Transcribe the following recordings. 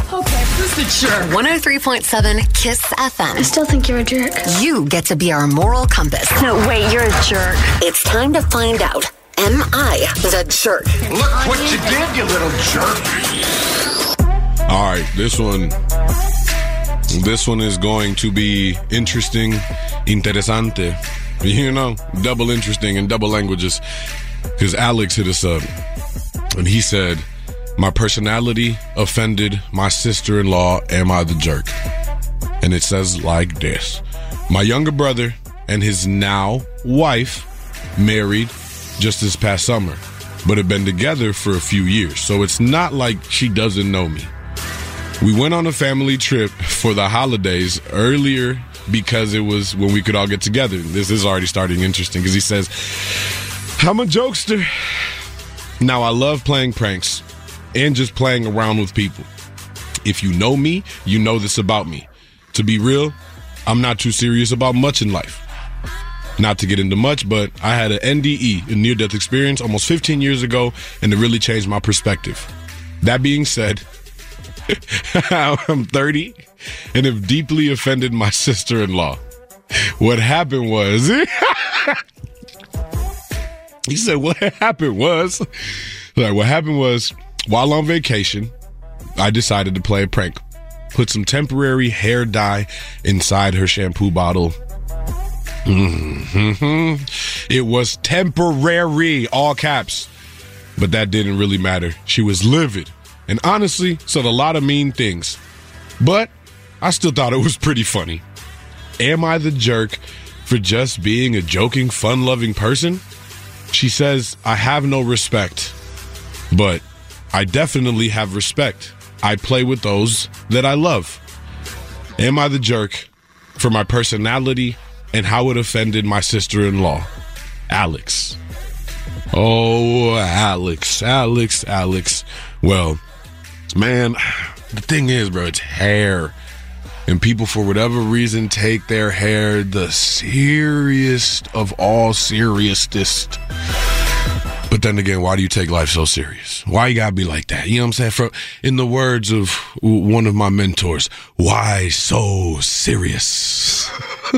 Okay, who's the jerk? 103.7 KISS FM. I still think you're a jerk. You get to be our moral compass. No, wait, you're a jerk. It's time to find out. Am I the jerk? Look what you did, you little jerk. All right, this one is going to be interesting, interesante. You know, double interesting in double languages. Because Alex hit us up, and he said, my personality offended my sister-in-law. Am I the jerk? And it says like this. My younger brother and his now wife married just this past summer, but have been together for a few years. So it's not like she doesn't know me. We went on a family trip for the holidays earlier because it was when we could all get together. This is already starting interesting because he says, I'm a jokester. Now, I love playing pranks and just playing around with people. If you know me, you know this about me. To be real, I'm not too serious about much in life. Not to get into much, but I had an NDE, a near-death experience, almost 15 years ago, and it really changed my perspective. That being said, I'm 30 and have deeply offended my sister-in-law. What happened was... He said, what happened was, while on vacation, I decided to play a prank. Put some temporary hair dye inside her shampoo bottle. It was temporary, all caps. But that didn't really matter. She was livid and honestly said a lot of mean things. But I still thought it was pretty funny. Am I the jerk for just being a joking, fun-loving person? She says, I have no respect, but I definitely have respect. I play with those that I love. Am I the jerk for my personality and how it offended my sister-in-law? Alex. Oh, Alex. Well, man, the thing is, bro, it's hair. And people, for whatever reason, take their hair the serious of all seriousest. But then again, why do you take life so serious? Why you gotta be like that? You know what I'm saying? In the words of one of my mentors, why so serious?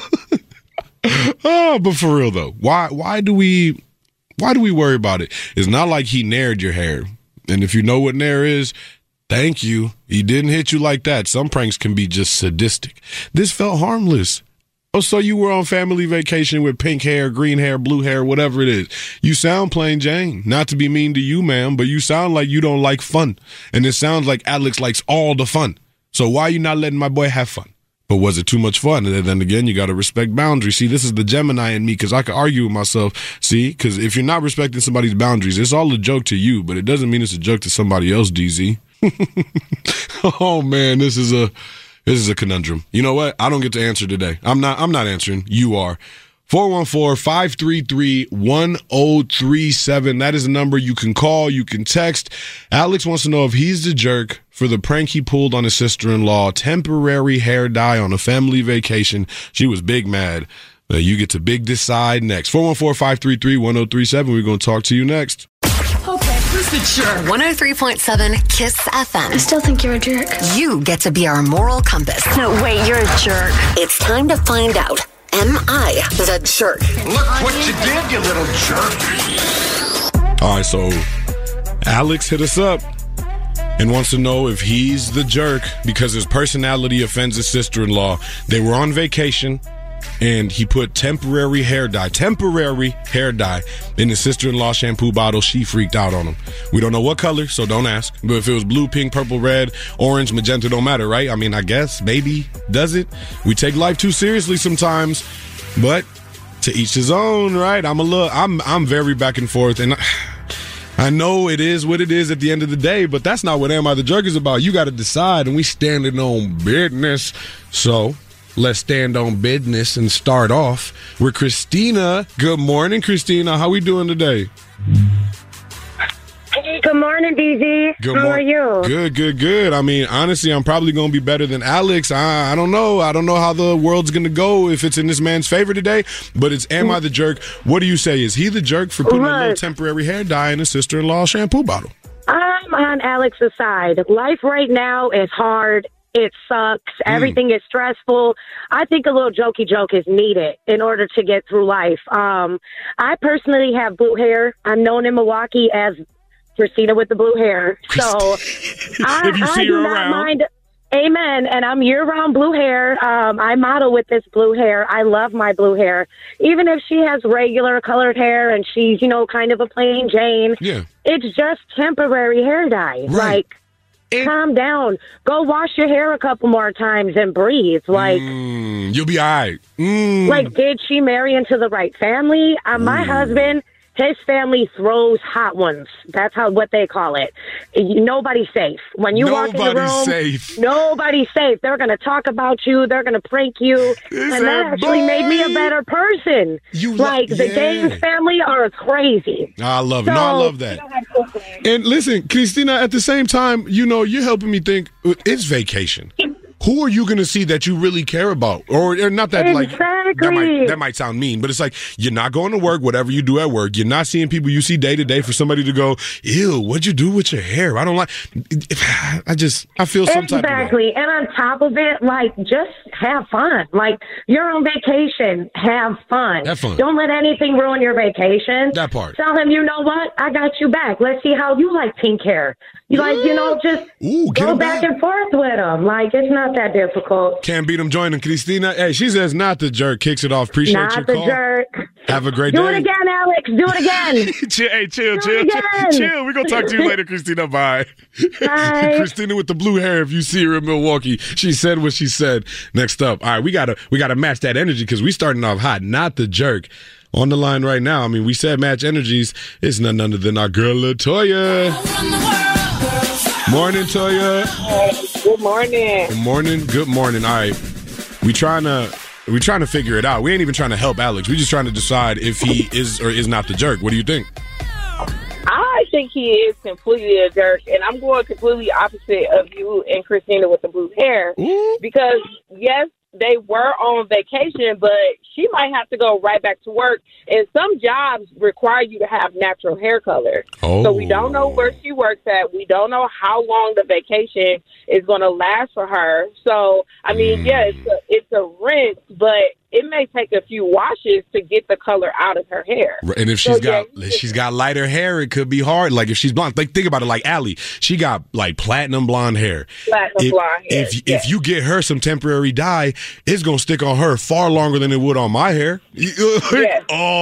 Oh, but for real though, why do we worry about it? It's not like he nared your hair. And if you know what nair is, thank you. He didn't hit you like that. Some pranks can be just sadistic. This felt harmless. Oh, so you were on family vacation with pink hair, green hair, blue hair, whatever it is. You sound plain Jane. Not to be mean to you, ma'am, but you sound like you don't like fun. And it sounds like Alex likes all the fun. So why are you not letting my boy have fun? But was it too much fun? And then again, you got to respect boundaries. See, this is the Gemini in me because I can argue with myself. See, because if you're not respecting somebody's boundaries, it's all a joke to you, but it doesn't mean it's a joke to somebody else, DZ. Oh man, this is a conundrum. You know what? I don't get to answer today. I'm not answering. You are. 414-533-1037. That is a number you can call, you can text. Alex wants to know if he's the jerk for the prank he pulled on his sister-in-law. Temporary hair dye on a family vacation. She was big mad. You get to big decide next. 414-533-1037. We're going to talk to you next. Okay, who's the jerk? 103.7 KISS FM. I still think you're a jerk. You get to be our moral compass. No, wait, you're a jerk. It's time to find out. Am I the jerk? Look what you did, you little jerk. All right, so Alex hit us up and wants to know if he's the jerk because his personality offends his sister-in-law. They were on vacation, and he put temporary hair dye in his sister-in-law shampoo bottle. She freaked out on him. We don't know what color, so don't ask. But if it was blue, pink, purple, red, orange, magenta, don't matter, right? I mean, I guess, maybe, does it? We take life too seriously sometimes, but to each his own, right? I'm very back and forth, and I know it is what it is at the end of the day, but that's not what Am I the Jerk is about. You got to decide, and we standing on business, so let's stand on business and start off with Christina. Good morning, Christina. How we doing today? Good morning, DZ. How are you? Good. I mean, honestly, I'm probably going to be better than Alex. I don't know. I don't know how the world's going to go if it's in this man's favor today, but it's Am I the Jerk? What do you say? Is he the jerk for putting a little temporary hair dye in his sister-in-law shampoo bottle? on Alex's side. Life right now is hard. It sucks. Everything is stressful. I think a little jokey joke is needed in order to get through life. I personally have blue hair. I'm known in Milwaukee as Christina with the blue hair. So I do not mind. Amen. And I'm year-round blue hair. I model with this blue hair. I love my blue hair. Even if she has regular colored hair and she's, kind of a plain Jane, it's just temporary hair dye. Right. Calm down. Go wash your hair a couple more times and breathe. You'll be all right. Did she marry into the right family? My husband, his family throws hot ones. That's what they call it. Nobody's safe. When you walk in the room, nobody's safe. They're going to talk about you. They're going to prank you. And that actually made me a better person. The Gaines family are crazy. I love it. I love that. And listen, Christina, at the same time, you're helping me think, it's vacation. Who are you going to see that you really care about? Or not that, that might sound mean, but it's like, you're not going to work, whatever you do at work. You're not seeing people you see day to day for somebody to go, ew, what'd you do with your hair? I don't like, I feel some type of way. Exactly. And on top of it, just have fun. You're on vacation, have fun. Have fun. Don't let anything ruin your vacation. That part. Tell him, you know what? I got you back. Let's see how you like pink hair. Just go back and forth with him. It's not that difficult. Can't beat him joining Christina. Hey, she says not the jerk. Kicks it off. Appreciate your call. Not the jerk. Have a great day. Do it again, Alex. Do it again. Chill. We're going to talk to you later, Christina. Bye. Bye. Christina with the blue hair, if you see her in Milwaukee. She said what she said. Next up. All right, we gotta match that energy because we starting off hot. Not the jerk. On the line right now. I mean, we said match energies. It's none other than our girl, LaToya. Morning, Toya. Good morning. Good morning. All right. We're trying to figure it out. We ain't even trying to help Alex. We're just trying to decide if he is or is not the jerk. What do you think? I think he is completely a jerk, and I'm going completely opposite of you and Christina with the blue hair. Ooh. Because, yes, they were on vacation, but she might have to go right back to work. And some jobs require you to have natural hair color. Oh. So we don't know where she works at. We don't know how long the vacation is going to last for her. So, I mean, it's a rinse, but it may take a few washes to get the color out of her hair. And if she's got lighter hair, it could be hard. Like if she's blonde, think about it. Like Allie, she got platinum blonde hair. If you get her some temporary dye, it's gonna stick on her far longer than it would on my hair. Yes.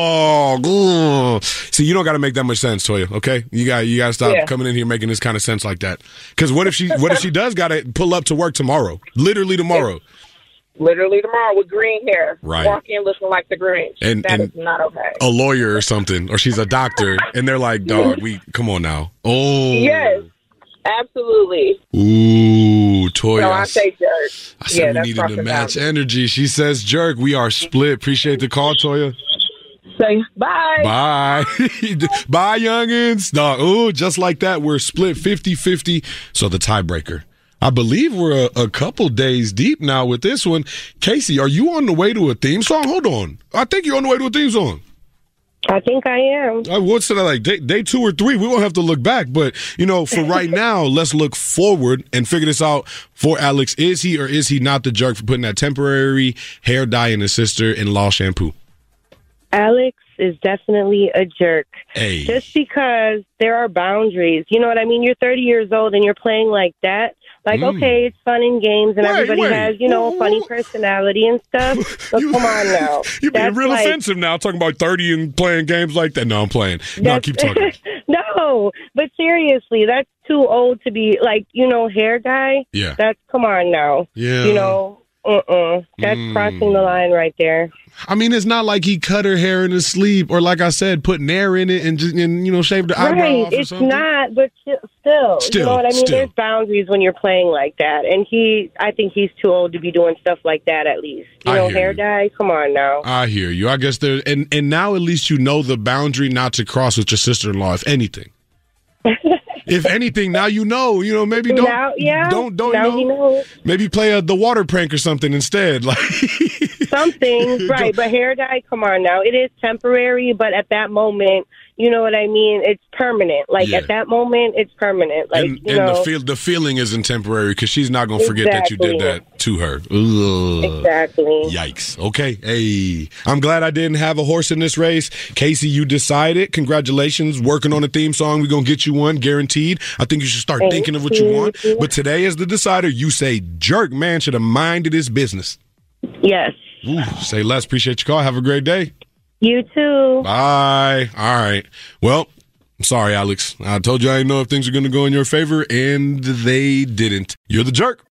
Oh, see, you don't got to make that much sense, Toya. Okay, you got to stop coming in here making this kind of sense like that. Because what if she does got to pull up to work tomorrow? Literally tomorrow. Literally tomorrow with green hair. Right. Walk in looking like the Grinch. That is not okay. A lawyer or something, or she's a doctor, and they're like, dog, come on now. Oh. Yes, absolutely. Ooh, Toya. No, I say jerk. I said we needed to match energy. She says jerk. We are split. Appreciate the call, Toya. Say bye. Bye. Bye, youngins. Dog. Ooh, just like that, we're split 50-50. So the tiebreaker. I believe we're a couple days deep now with this one. Casey, are you on the way to a theme song? Hold on. I think you're on the way to a theme song. I think I am. What's it like? Day 2 or 3? We won't have to look back. But, for right now, let's look forward and figure this out for Alex. Is he or is he not the jerk for putting that temporary hair dye in his sister-in-law shampoo? Alex is definitely a jerk. Hey. Just because there are boundaries. You know what I mean? You're 30 years old and you're playing like that. Okay, it's fun in games and everybody has, a funny personality and stuff. But come on now. You're being real offensive now, talking about 30 and playing games like that. No, I'm playing. No, keep talking. No, but seriously, that's too old to be, hair guy. Yeah. Come on now. Yeah. That's crossing the line right there. I mean, it's not like he cut her hair in his sleep or, like I said, put nair in it and shaved the eyebrow off or something. Right, it's not, but still. You know what I mean? There's boundaries when you're playing like that. And I think he's too old to be doing stuff like that at least. Hair dye? Come on now. I hear you. I guess there, and now at least you know the boundary not to cross with your sister-in-law, if anything. If anything, now maybe don't. Now he knows. Maybe play the water prank or something instead. something, right? But hair dye, come on now, it is temporary, but at that moment, you know what I mean? It's permanent. Like at that moment, it's permanent. Like and the feeling isn't temporary because she's not gonna forget that you did that to her. Ugh. Exactly. Yikes. Okay. Hey, I'm glad I didn't have a horse in this race. Casey, you decided. Congratulations. Working on a theme song. We're going to get you one, guaranteed. I think you should start thinking of what you want. But today is the decider. You say, Jerk man should have minded his business. Yes. Ooh, say less. Appreciate your call. Have a great day. You too. Bye. All right. Well, I'm sorry, Alex. I told you I didn't know if things are going to go in your favor, and they didn't. You're the jerk.